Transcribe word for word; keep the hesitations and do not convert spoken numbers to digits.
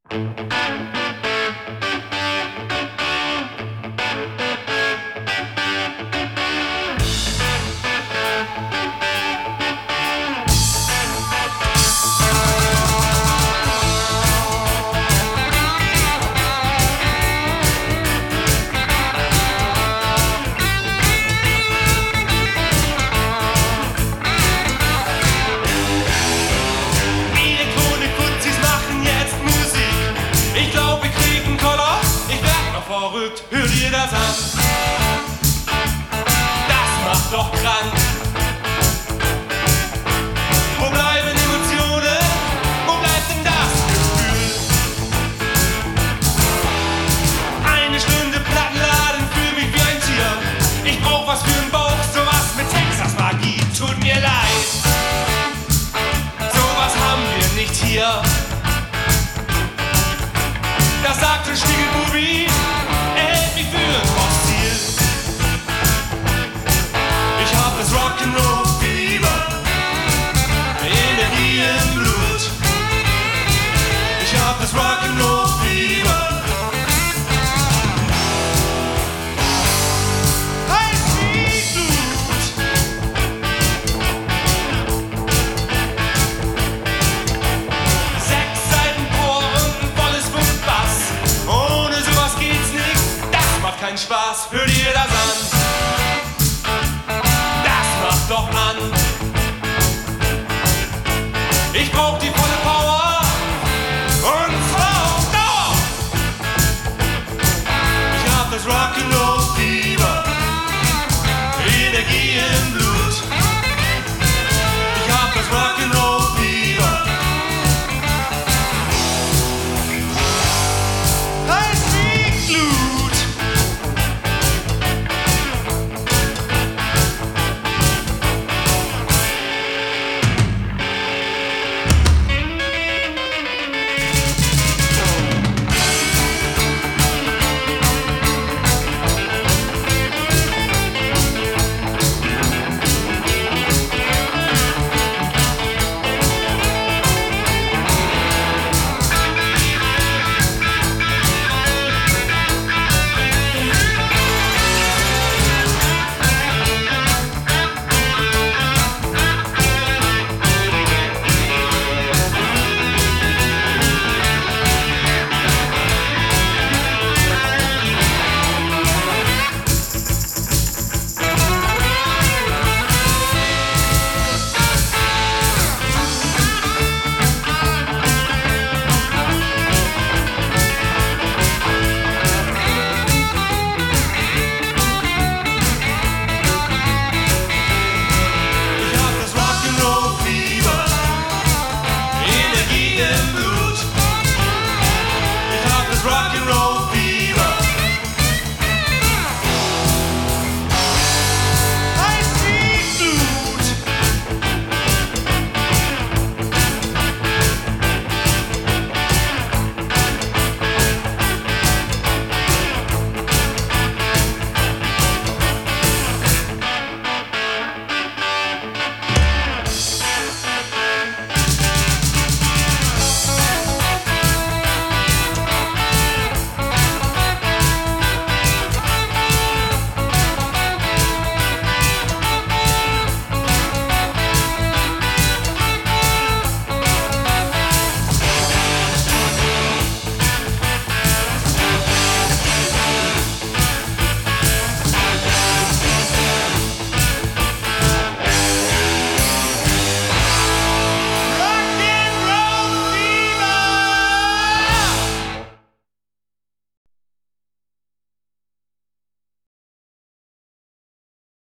Verrückt, hör dir das an. Das macht doch krank. Wo bleiben Emotionen? Wo bleibt denn das Gefühl? Eine Stunde Plattenladen, fühl mich wie ein Tier. Ich brauch was für den Bauch, sowas mit Texas-Magie. Tut mir leid, sowas haben wir nicht hier. Das sagte Stiegelbubi. Ich hab das Rock'n'Roll-Fieber, Energie im Blut. Ich hab das Rock'n'Roll-Fieber. Heiß wie Blut. Sechs Seiten Chor und ein volles Bund Bass. Ohne sowas geht's nicht, das macht keinen Spaß. Hör dir das an.